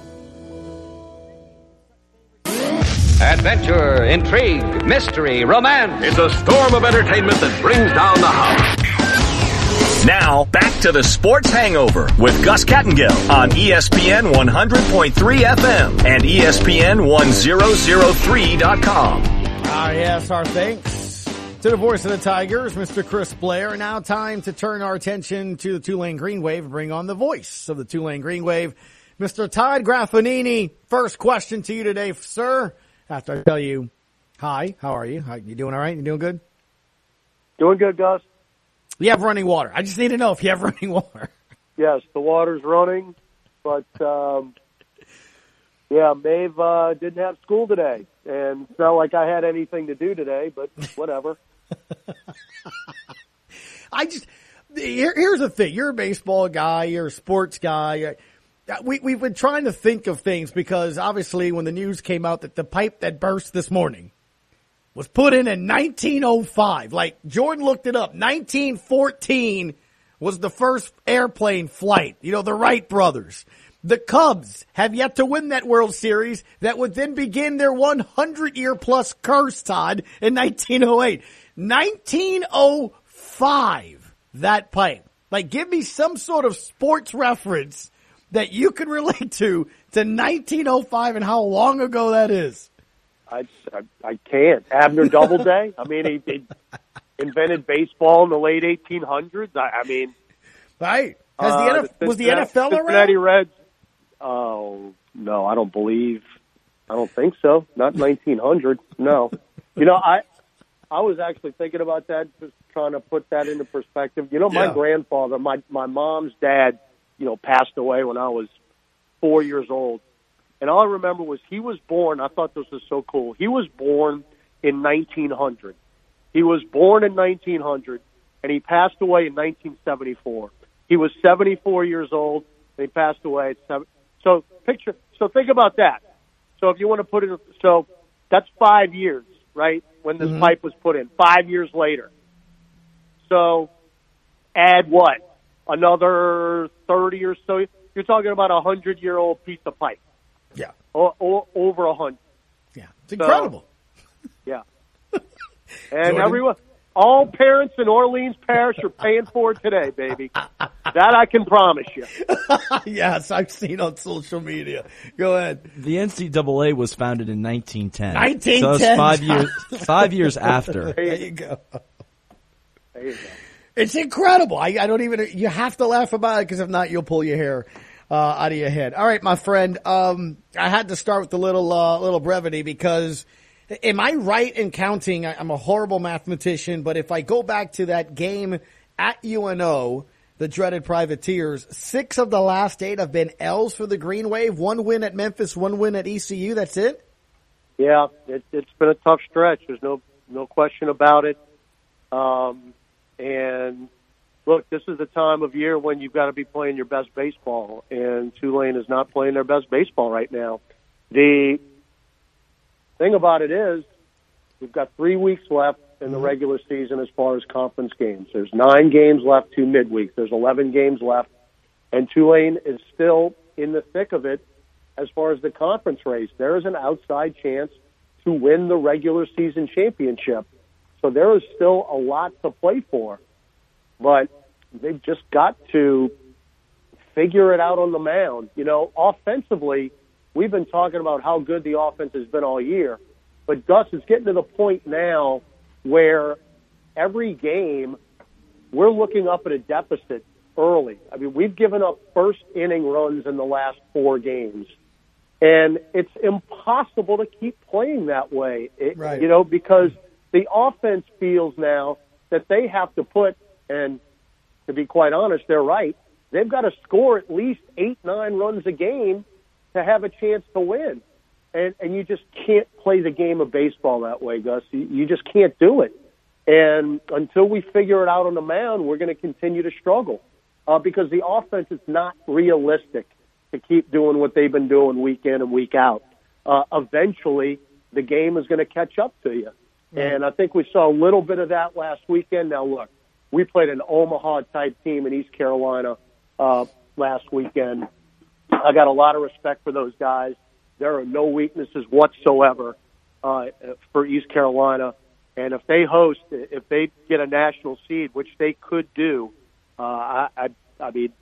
Adventure, intrigue, mystery, romance. It's a storm of entertainment that brings down the house. Now, back to the Sports Hangover with Gus Kattengill on E S P N one hundred point three F M and E S P N ten oh three dot com. Ah, yes, our thanks to the voice of the Tigers, Mister Chris Blair. Now time to turn our attention to the Tulane Green Wave and bring on the voice of the Tulane Green Wave, Mister Todd Graffagnini. First question to you today, sir. After I tell you, hi, how are you? How, you doing all right? You doing good? Doing good, Gus. You have running water. I just need to know if you have running water. Yes, the water's running, but, um, yeah, Maeve uh, didn't have school today, and it's not like I had anything to do today, but whatever. I just, here, here's the thing. You're a baseball guy. You're a sports guy. We, we've been trying to think of things because obviously when the news came out that the pipe that burst this morning was put in in nineteen oh five. Like Jordan looked it up. nineteen fourteen was the first airplane flight. You know, the Wright brothers. The Cubs have yet to win that World Series that would then begin their one hundred year plus curse, Todd, in nineteen oh eight. nineteen oh five, that pipe. Like give me some sort of sports reference that you can relate to to nineteen oh five and how long ago that is. I, I, I can't. Abner Doubleday. I mean, he, he invented baseball in the late eighteen hundreds. I, I mean, right? Has the uh, N F, the was the N F L around? Cincinnati Reds. Oh no, I don't believe. I don't think so. Not nineteen hundred. No. You know, I I was actually thinking about that, just trying to put that into perspective. You know, my Yeah. grandfather, my my mom's dad, you know, passed away when I was four years old. And all I remember was he was born, I thought this was so cool, he was born in nineteen hundred. He was born in nineteen hundred, and he passed away in nineteen seventy-four. He was seventy-four years old, and he passed away at seven. So picture, so think about that. So if you want to put it, so that's five years, right, when this Mm-hmm. pipe was put in, five years later. So add what? Another thirty or so. You're talking about a hundred-year-old piece of pipe. Yeah. Or, or over a hundred. Yeah. It's incredible. So, yeah. And Jordan? everyone, all parents in Orleans Parish are paying for it today, baby. That I can promise you. Yes, I've seen on social media. Go ahead. The N C double A was founded in nineteen ten. nineteen ten. So it's five years, five years after. There you go. There you go. It's incredible. I, I don't even, you have to laugh about it because if not, you'll pull your hair uh, out of your head. All right, my friend. Um, I had to start with a little, uh, little brevity because Am I right in counting? I'm a horrible mathematician, but if I go back to that game at U N O, the dreaded Privateers, six of the last eight have been L's for the Green Wave. One win at Memphis, one win at E C U. That's it? Yeah, it, it's been a tough stretch. There's no no question about it. Um, and look, this is the time of year when you've got to be playing your best baseball, and Tulane is not playing their best baseball right now. The thing about it is we've got three weeks left in the regular season as far as conference games. There's nine games left, two midweeks. There's eleven games left, and Tulane is still in the thick of it as far as the conference race. There is an outside chance to win the regular season championship. So there is still a lot to play for. But they've just got to figure it out on the mound. You know, offensively, we've been talking about how good the offense has been all year. But Gus is getting to the point now where every game we're looking up at a deficit early. I mean, we've given up first inning runs in the last four games. And it's impossible to keep playing that way, it, right. you know, because the offense feels now that they have to put, and to be quite honest, they're right, they've got to score at least eight, nine runs a game to have a chance to win. And, and you just can't play the game of baseball that way, Gus. You, you just can't do it. And until we figure it out on the mound, we're going to continue to struggle uh, because the offense is not realistic to keep doing what they've been doing week in and week out. Uh, eventually, the game is going to catch up to you. Right. And I think we saw a little bit of that last weekend. Now, look, we played an Omaha-type team in East Carolina uh, last weekend. I got a lot of respect for those guys. There are no weaknesses whatsoever uh, for East Carolina. And if they host, if they get a national seed, which they could do, uh, I, I, I mean,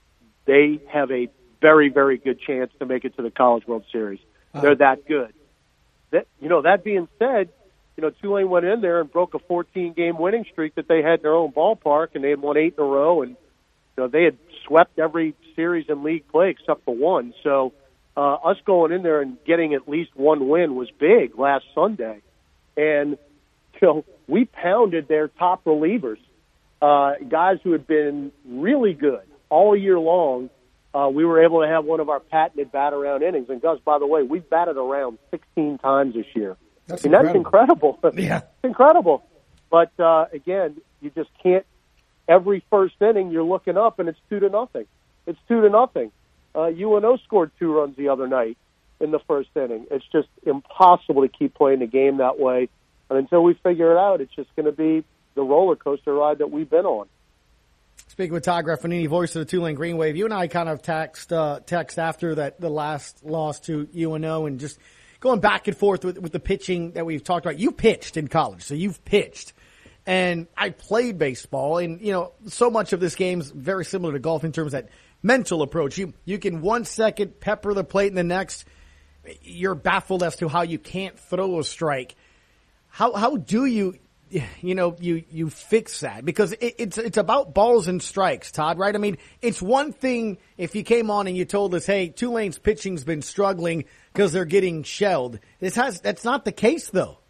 they have a very, very good chance to make it to the College World Series. Uh-huh. They're that good. That, you know, that being said, you know, Tulane went in there and broke a fourteen-game winning streak that they had in their own ballpark, and they had won eight in a row, and you know, they had swept every series in league play except for one. So uh, us going in there and getting at least one win was big last Sunday. And, you know, we pounded their top relievers, uh, guys who had been really good all year long. Uh, we were able to have one of our patented bat-around innings. And, Gus, by the way, we've batted around sixteen times this year. That's I mean, incredible. That's incredible. Yeah. It's incredible. But, uh, again, you just can't – every first inning you're looking up and it's two to nothing. It's two to nothing. Uh, U N O scored two runs the other night in the first inning. It's just impossible to keep playing the game that way. And until we figure it out, it's just going to be the roller coaster ride that we've been on. Speaking with Todd Graffanini, voice of the Tulane Green Wave, you and I kind of text, uh, text after that the last loss to U N O and just going back and forth with, with the pitching that we've talked about. You pitched in college, so you've pitched. And I played baseball, and, you know, so much of this game's very similar to golf in terms of that mental approach. You you can one second pepper the plate, and the next you're baffled as to how you can't throw a strike. How how do you, you know, you, you fix that? Because it, it's it's about balls and strikes, Todd, right? I mean, it's one thing if you came on and you told us, hey, Tulane's pitching's been struggling because they're getting shelled. This has that's not the case, though.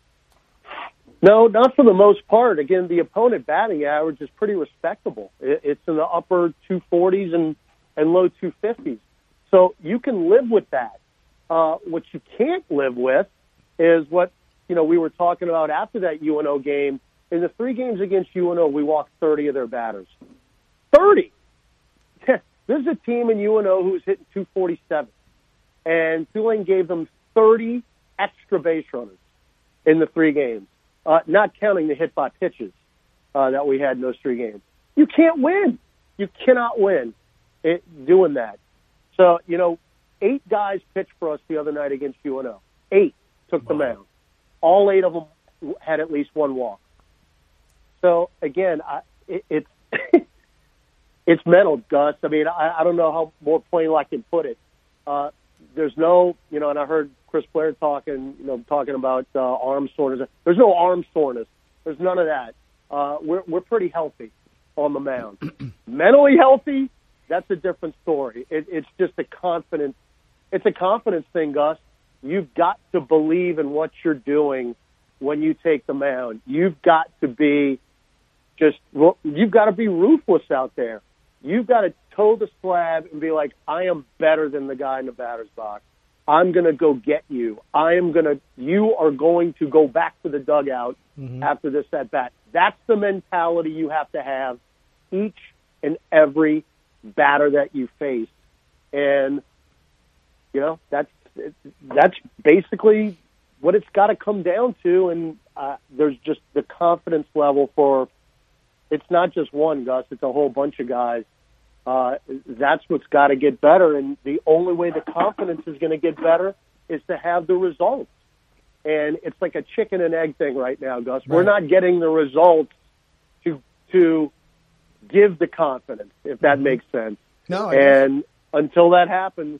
No, not for the most part. Again, the opponent batting average is pretty respectable. It's in the upper two forties and, and low two fifties. So you can live with that. Uh, what you can't live with is what, you know, we were talking about after that U N O game. In the three games against U N O, we walked thirty of their batters. thirty! This is a team in U N O who's hitting two forty-seven. And Tulane gave them thirty extra base runners in the three games. Uh, not counting the hit by pitches uh, that we had in those three games. You can't win. You cannot win it, doing that. So, you know, eight guys pitched for us the other night against U N O. Eight took the mound. All eight of them had at least one walk. So, again, I, it, it's it's mental, Gus. I mean, I, I don't know how more plain I can put it. Uh, there's no, you know, and I heard Chris Blair talking, you know, talking about uh, arm soreness. There's no arm soreness. There's none of that. Uh, we're we're pretty healthy on the mound. Mentally healthy, that's a different story. It, it's just a confidence. It's a confidence thing, Gus. you've got to believe in what you're doing when you take the mound. You've got to be just, you've got to be ruthless out there. You've got to toe the slab and be like, I am better than the guy in the batter's box. I'm going to go get you. I am going to, you are going to go back to the dugout mm-hmm. after this at bat. That's the mentality you have to have each and every batter that you face. And, you know, that's, that's basically what it's got to come down to. And uh, there's just the confidence level for, it's not just one, Gus, it's a whole bunch of guys. Uh, that's what's got to get better. And the only way the confidence is going to get better is to have the results. And it's like a chicken and egg thing right now, Gus. Right. We're not getting the results to to give the confidence, if that mm-hmm. makes sense. No, I and guess. Until that happens,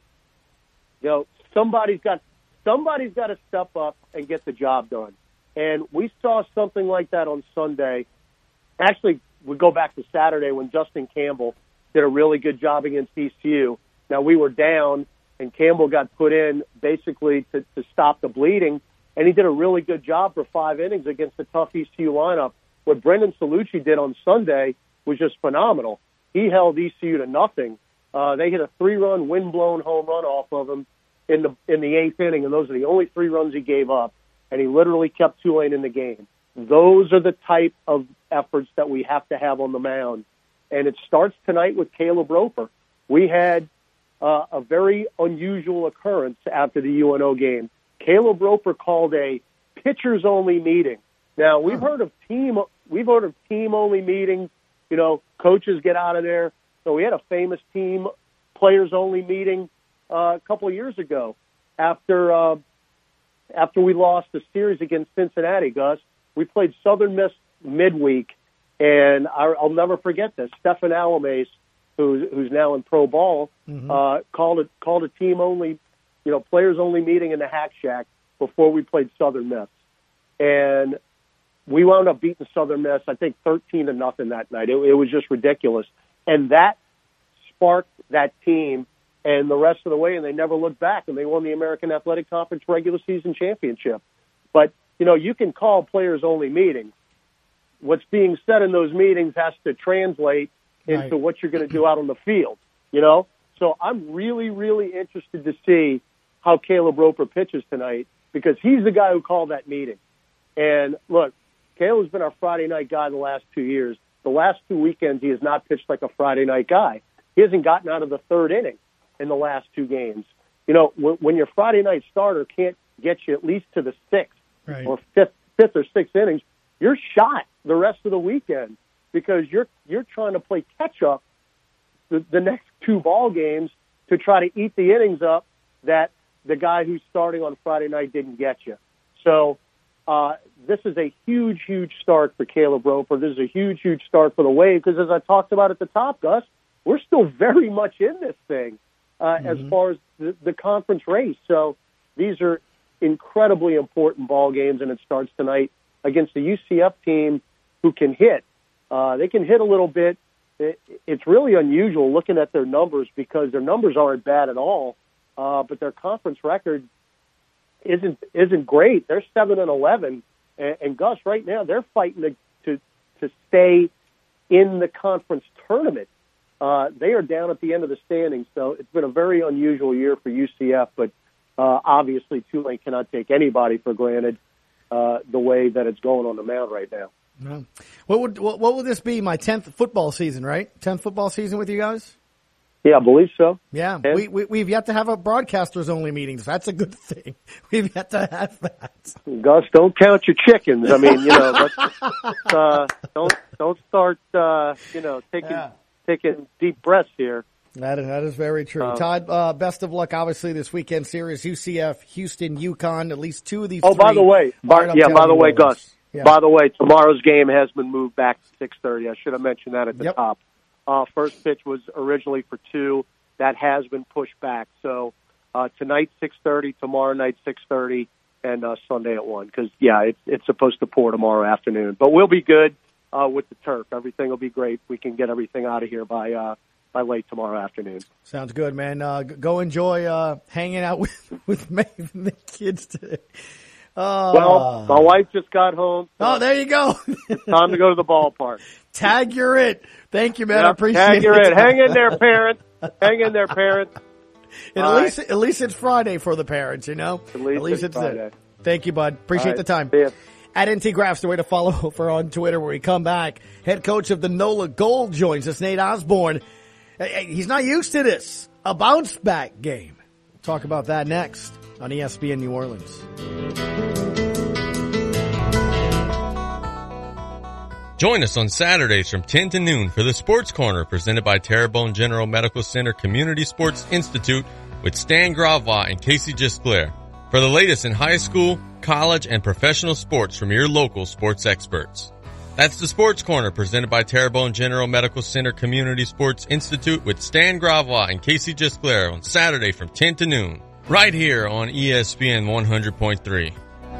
you know, somebody's got somebody's got to step up and get the job done. And we saw something like that on Sunday. Actually, we go back to Saturday when Justin Campbell did a really good job against E C U. Now, we were down, and Campbell got put in basically to, to stop the bleeding, and he did a really good job for five innings against the tough E C U lineup. What Brendan Salucci did on Sunday was just phenomenal. He held E C U to nothing. Uh, they hit a three-run, wind-blown home run off of him in the in the eighth inning, and those are the only three runs he gave up, and he literally kept Tulane in the game. Those are the type of efforts that we have to have on the mound. And it starts tonight with Caleb Roper. We had uh, a very unusual occurrence after the U N O game. Caleb Roper called a pitchers-only meeting. Now, we've heard of team we've heard of team-only meetings. You know, coaches get out of there. So we had a famous team players-only meeting uh, a couple of years ago after uh, after we lost the series against Cincinnati, Gus. We played Southern Miss midweek. And I'll never forget this. Stephen Alamace, who's who's now in pro ball, mm-hmm. uh, called it called a team only, you know, players only meeting in the Hack Shack before we played Southern Miss, and we wound up beating Southern Miss, I think thirteen to nothing that night. It, it was just ridiculous, and that sparked that team and the rest of the way, and they never looked back, and they won the American Athletic Conference regular season championship. But you know, you can call players only meetings. What's being said in those meetings has to translate into right. what you're going to do out on the field, you know? So I'm really, really interested to see how Caleb Roper pitches tonight because he's the guy who called that meeting. And look, Caleb's been our Friday night guy the last two years. The last two weekends, he has not pitched like a Friday night guy. He hasn't gotten out of the third inning in the last two games. You know, when, when your Friday night starter can't get you at least to the sixth right. or fifth, fifth or sixth innings, you're shot the rest of the weekend because you're you're trying to play catch up the, the next two ball games to try to eat the innings up that the guy who's starting on Friday night didn't get you. So uh, this is a huge, huge start for Caleb Roper. This is a huge, huge start for the Wave because, as I talked about at the top, Gus, we're still very much in this thing uh, mm-hmm. as far as the, the conference race. So these are incredibly important ball games, and it starts tonight against the U C F team who can hit. Uh, they can hit a little bit. It, it's really unusual looking at their numbers because their numbers aren't bad at all, uh, but their conference record isn't isn't great. They're seven and eleven, and, and Gus, right now they're fighting to to, to stay in the conference tournament. Uh, they are down at the end of the standings, so it's been a very unusual year for U C F. But uh, obviously, Tulane cannot take anybody for granted. Uh, the way that it's going on the mound right now. Yeah. What would what, what would this be? My tenth football season, right? Tenth football season with you guys? Yeah, I believe so. Yeah, we, we we've yet to have a broadcasters only meeting. So that's a good thing. We've yet to have that. Gus, don't count your chickens. I mean, you know, let's, uh, don't don't start, uh, you know, taking yeah. taking deep breaths here. That is, that is very true. Um, Todd, uh, best of luck, obviously, this weekend series, U C F, Houston, UConn, at least two of these Oh, three by the way, by, yeah, by the way, Gus, yeah. by the way, tomorrow's game has been moved back to six thirty. I should have mentioned that at the yep. top. Uh, first pitch was originally for two. That has been pushed back. So uh, tonight, six thirty, tomorrow night, six thirty, and uh, Sunday at one. Because, yeah, it's, it's supposed to pour tomorrow afternoon. But we'll be good uh, with the turf. Everything will be great. We can get everything out of here by uh, – by late tomorrow afternoon. Sounds good, man. Uh, go enjoy uh, hanging out with with Maeve and the kids today. Uh, well, my wife just got home. So oh, there you go. It's time to go to the ballpark. Tag you're it. Thank you, man. Yep, I appreciate tag it. you're it. Hang in there, parents. Hang in there, parents. And at All least, right. at least it's Friday for the parents, you know. At least, at least it's it's Friday. it. Thank you, bud. Appreciate All the right. time. See ya. At N T Graphs, the way to follow for on Twitter. Where we come back, head coach of the NOLA Gold joins us, Nate Osborne. He's not used to this. A bounce back game. We'll talk about that next on E S P N New Orleans. Join us on Saturdays from ten to noon for the Sports Corner presented by Terrebonne General Medical Center Community Sports Institute with Stan Gravois and Casey Gisclair for the latest in high school, college, and professional sports from your local sports experts. That's the Sports Corner presented by Terrebonne General Medical Center Community Sports Institute with Stan Gravois and Casey Gisclair on Saturday from ten to noon right here on E S P N one hundred point three.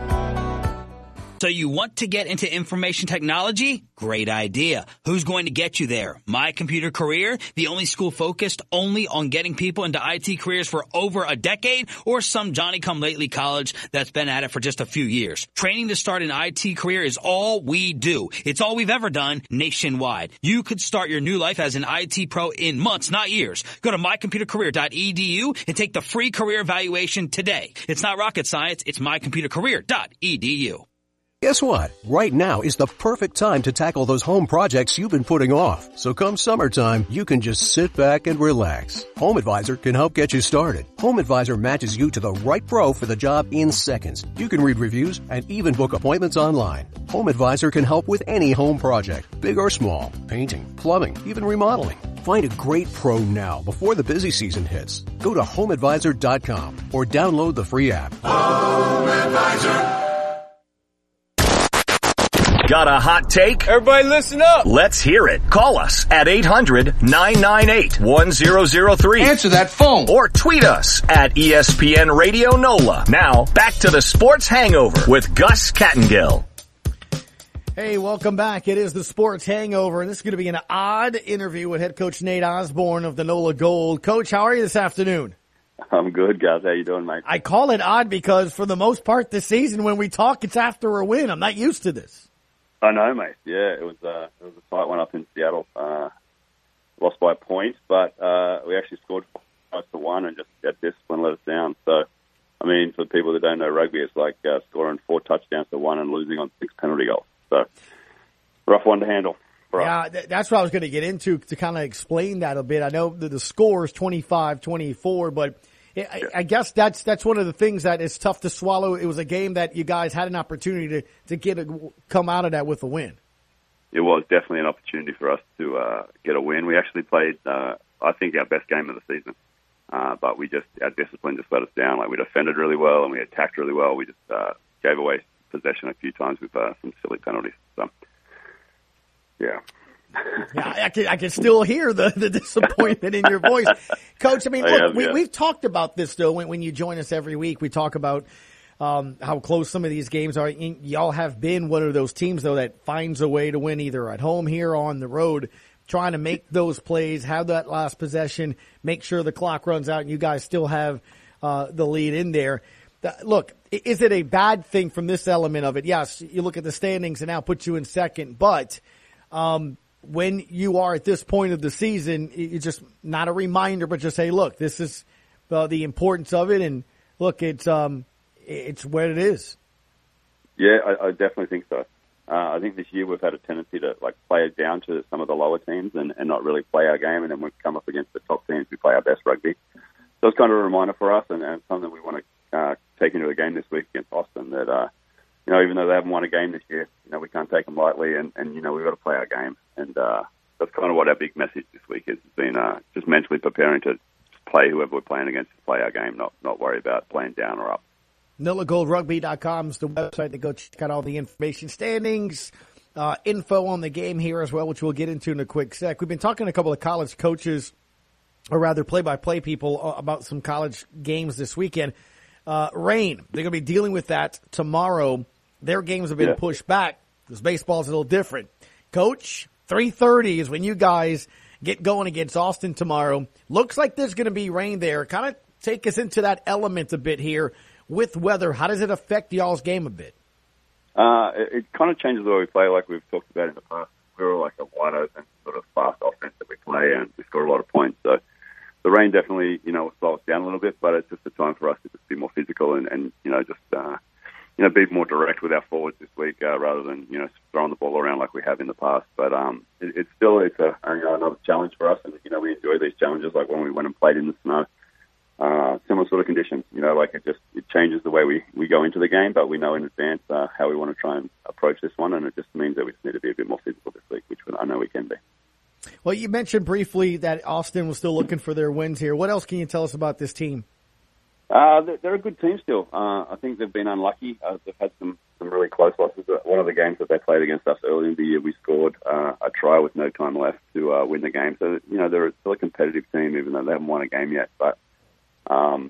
So you want to get into information technology? Great idea. Who's going to get you there? My Computer Career, the only school focused only on getting people into I T careers for over a decade, or some Johnny-come-lately college that's been at it for just a few years. Training to start an I T career is all we do. It's all we've ever done nationwide. You could start your new life as an I T pro in months, not years. Go to my computer career dot e d u and take the free career evaluation today. It's not rocket science. It's my computer career dot e d u. Guess what? Right now is the perfect time to tackle those home projects you've been putting off. So come summertime, you can just sit back and relax. Home Advisor can help get you started. Home Advisor matches you to the right pro for the job in seconds. You can read reviews and even book appointments online. Home Advisor can help with any home project, big or small, painting, plumbing, even remodeling. Find a great pro now before the busy season hits. Go to home advisor dot com or download the free app. Home Advisor. Got a hot take? Everybody listen up. Let's hear it. Call us at eight hundred nine nine eight one zero zero three. Answer that phone. Or tweet us at E S P N Radio NOLA. Now, back to the Sports Hangover with Gus Kattengill. Hey, welcome back. It is the Sports Hangover, and this is going to be an odd interview with head coach Nate Osborne of the NOLA Gold. Coach, how are you this afternoon? I'm good, guys. How you doing, mate? I call it odd because for the most part this season when we talk, it's after a win. I'm not used to this. I know, mate. Yeah, it was uh, it was a tight one up in Seattle. Uh, lost by a point, but uh, we actually scored close to one, and just that discipline let us down. So, I mean, for people that don't know rugby, it's like uh, scoring four touchdowns to one and losing on six penalty goals. So, rough one to handle. For yeah, us. th- that's what I was going to get into to kind of explain that a bit. I know that the score is twenty-five twenty-four, but I, I guess that's that's one of the things that is tough to swallow. It was a game that you guys had an opportunity to, to get a, come out of that with a win. It was definitely an opportunity for us to uh, get a win. We actually played, uh, I think, our best game of the season. Uh, but we just, our discipline just let us down. Like, we defended really well and we attacked really well. We just uh, gave away possession a few times with uh, some silly penalties. So, yeah. Yeah, I can, I can still hear the, the disappointment in your voice. Coach, I mean, I look, have, we, yeah. we've talked about this, though, when, when you join us every week. We talk about um, how close some of these games are. Y- y'all have been one of those teams, though, that finds a way to win either at home here or on the road, trying to make those plays, have that last possession, make sure the clock runs out, and you guys still have uh, the lead in there. The, look, is it a bad thing from this element of it? Yes, you look at the standings and now put you in second, but um, – when you are at this point of the season, it's just not a reminder, but just say, look, this is uh, the importance of it, and look, it's um, it's what it is. Yeah, I, I definitely think so. Uh, I think this year we've had a tendency to like play it down to some of the lower teams and, and not really play our game, and then when we come up against the top teams, we play our best rugby. So it's kind of a reminder for us, and, and something we want to uh, take into a game this week against Austin that, uh, you know, even though they haven't won a game this year, you know, we can't take them lightly, and, and you know, we've got to play our game. And uh, that's kind of what our big message this week is, has been uh, just mentally preparing to play whoever we're playing against, to play our game, not not worry about playing down or up. NOLA Gold Rugby dot com is the website to go check out all the information, standings, uh, info on the game here as well, which we'll get into in a quick sec. We've been talking to a couple of college coaches, or rather play-by-play people, about some college games this weekend. Uh, rain, they're going to be dealing with that tomorrow. Their games have been Yeah. pushed back because baseball's a little different. Coach, three thirty is when you guys get going against Austin tomorrow. Looks like there's going to be rain there. Kind of take us into that element a bit here with weather. How does it affect y'all's game a bit? Uh, it, it kind of changes the way we play, like we've talked about in the past. We're like a wide open sort of fast offense that we play, and we score a lot of points. So the rain definitely, you know, will slow us down a little bit, but it's just a time for us to just be more physical and, and you know, just, uh, you know, be more direct with our forwards this week uh, rather than, you know, throwing the ball around like we have in the past. But um, it, it's still it's a, you know, another challenge for us, and, you know, we enjoy these challenges, like when we went and played in the snow. Uh, similar sort of conditions, you know, like it just it changes the way we, we go into the game, but we know in advance uh, how we want to try and approach this one, and it just means that we just need to be a bit more physical this week, which I know we can be. Well, you mentioned briefly that Austin was still looking for their wins here. What else can you tell us about this team? Uh, they're, they're a good team still. Uh, I think they've been unlucky. Uh, they've had some, some really close losses. One of the games that they played against us early in the year, we scored uh, a try with no time left to uh, win the game. So, you know, they're still a competitive team, even though they haven't won a game yet. But Um,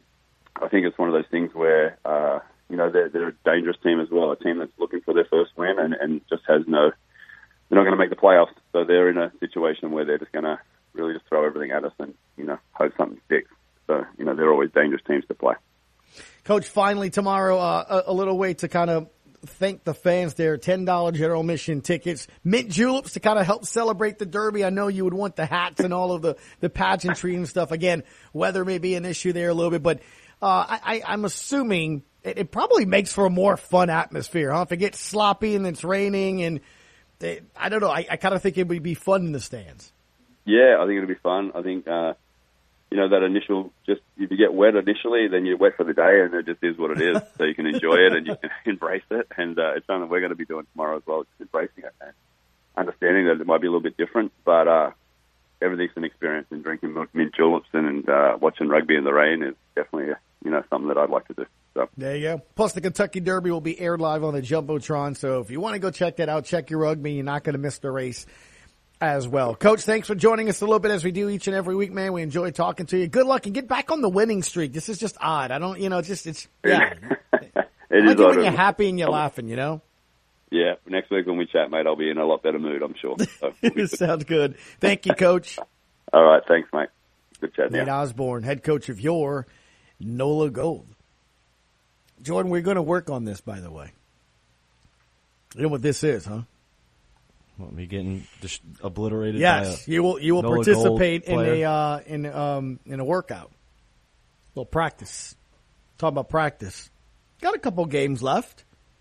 I think it's one of those things where, uh, you know, they're, they're a dangerous team as well, a team that's looking for their first win and, and just has no, they're not going to make the playoffs. So they're in a situation where they're just going to really just throw everything at us and, you know, hope something sticks. So, you know, they're always dangerous teams to play. Coach, finally tomorrow, uh, a, a little way to kind of thank the fans there. ten dollars general admission tickets, mint juleps to kind of help celebrate the Derby. I know you would want the hats and all of the, the pageantry and stuff. Again, weather may be an issue there a little bit, but uh, I, I'm assuming it, it probably makes for a more fun atmosphere, huh? If it gets sloppy and it's raining and they, I don't know, I, I kind of think it would be fun in the stands. Yeah, I think it'll be fun. I think, uh, you know, that initial, just if you get wet initially, then you're wet for the day, and it just is what it is. So you can enjoy it and you can embrace it. And uh, it's something we're going to be doing tomorrow as well, just embracing it and understanding that it might be a little bit different, but uh, everything's an experience. And drinking mint juleps and uh, watching rugby in the rain is definitely, you know, something that I'd like to do. So there you go. Plus, the Kentucky Derby will be aired live on the Jumbotron. So if you want to go check that out, check your rugby. You're not going to miss the race as well. Coach, thanks for joining us a little bit as we do each and every week, man. We enjoy talking to you. Good luck and get back on the winning streak. This is just odd. I don't, you know, it's just, it's, yeah. it I is like it odd. when you're happy and you're laughing, you know? Yeah. Next week when we chat, mate, I'll be in a lot better mood, I'm sure. So. Sounds good. Thank you, Coach. All right. Thanks, mate. Good chat. Nate now. Osborne, head coach of your NOLA Gold. Jordan, we're going to work on this, by the way. You know what this is, huh? What, me getting dis- obliterated? Yes, by a you will. You will NOLA participate in player? a uh, in um in a workout, a little practice. Talk about practice. Got a couple games left.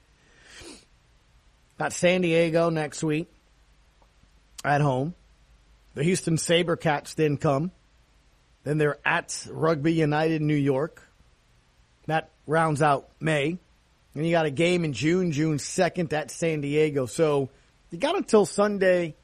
Got San Diego next week at home. The Houston SaberCats then come. Then they're at Rugby United New York. That rounds out May. And you got a game in June, June second at San Diego. So you got until Sunday,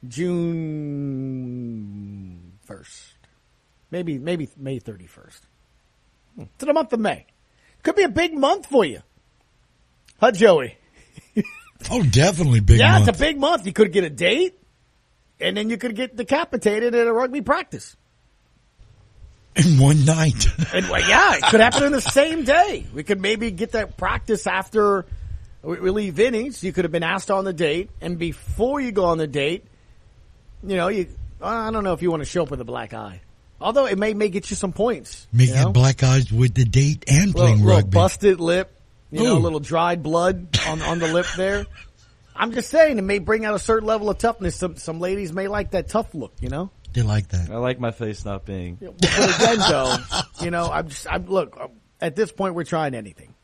June first. Maybe, maybe May thirty-first. Hmm. To the month of May. Could be a big month for you. Huh, Joey? Oh, definitely big yeah, month. it's a big month. You could get a date, and then you could get decapitated at a rugby practice. In one night. And, well, yeah, it could happen in the same day. We could maybe get that practice after we, we leave Vinny's. You could have been asked on the date, and before you go on the date, you know, you I don't know if you want to show up with a black eye. Although it may, may get you some points. Making you know? black eyes with the date and playing little, rugby. Little busted lip, you know, a Ooh. little dried blood on, on the lip there. I'm just saying it may bring out a certain level of toughness. Some, some ladies may like that tough look, you know? They like that. I like my face not being. But again, though, you know, I'm just, I'm, look, at this point, we're trying anything.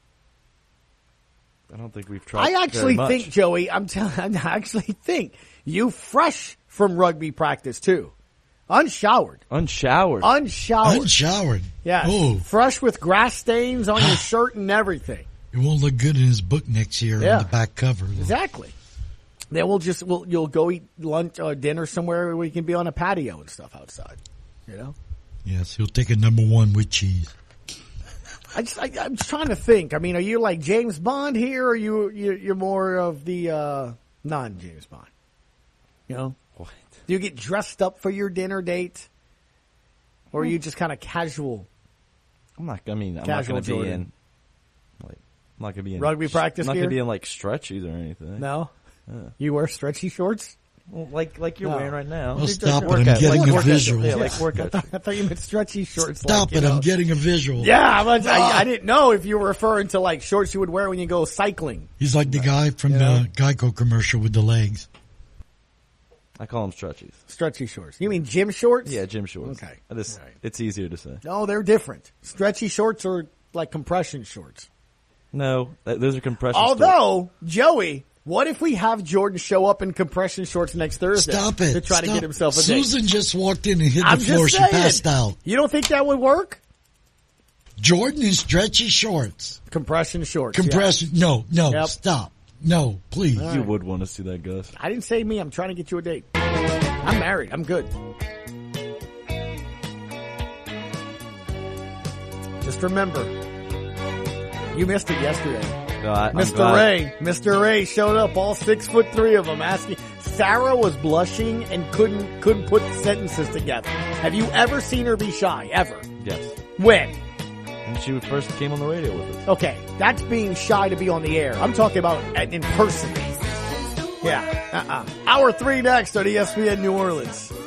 I don't think we've tried. I actually very much. think, Joey, I'm telling, I actually think you fresh from rugby practice too. Unshowered. Unshowered. Unshowered. Unshowered. Yeah. Oh. Fresh with grass stains on your shirt and everything. It won't look good in his book next year Yeah. on the back cover. Exactly. Then we'll just, we'll, you'll go eat lunch or dinner somewhere where you can be on a patio and stuff outside. You know? Yes, he'll take a number one with cheese. I just, I, I'm just trying to think. I mean, are you like James Bond here, or you, you're, you're more of the uh, non-James Bond? You know? What? Do you get dressed up for your dinner date, or are you just kind of casual? I'm not. I mean, I'm Casual not going to be Jordan. in. Like, I'm not going to be in Rugby practice I'm not gear? going to be in like stretchies or anything. No? Yeah. You wear stretchy shorts? Well, like like you're No. wearing right now. Well, You're stop just it. I'm workout- getting like a workout- visual. Yeah, like workout. I thought, I thought you meant stretchy shorts. Stop like, you it. know. I'm getting a visual. Yeah, I'm, I, I didn't know if you were referring to like shorts you would wear when you go cycling. He's like the guy from You know? the Geico commercial with the legs. I call them stretchies. Stretchy shorts. You mean gym shorts? Yeah, gym shorts. Okay. I just, it's easier to say. No, they're different. Stretchy shorts are like compression shorts. No, th- those are compression. Although, Joey, what if we have Jordan show up in compression shorts next Thursday? Stop it. To try Stop. to get himself a date. Susan just walked in and hit I'm the floor. just She saying. passed out. You don't think that would work? Jordan in stretchy shorts. Compression shorts. Compression. No, no, Yep. stop. No, please. All You right. would want to see that, Gus. I didn't say me. I'm trying to get you a date. I'm married. I'm good. Just remember, you missed it yesterday. No, I, I'm Mister glad- Ray, Mister Ray showed up, all six foot three of them, asking. Sarah was blushing and couldn't couldn't put sentences together. Have you ever seen her be shy? Ever? Yes. When? When she first came on the radio with us. Okay, that's being shy to be on the air. I'm talking about in person. Yeah. Uh-uh. Hour three next on E S P N New Orleans.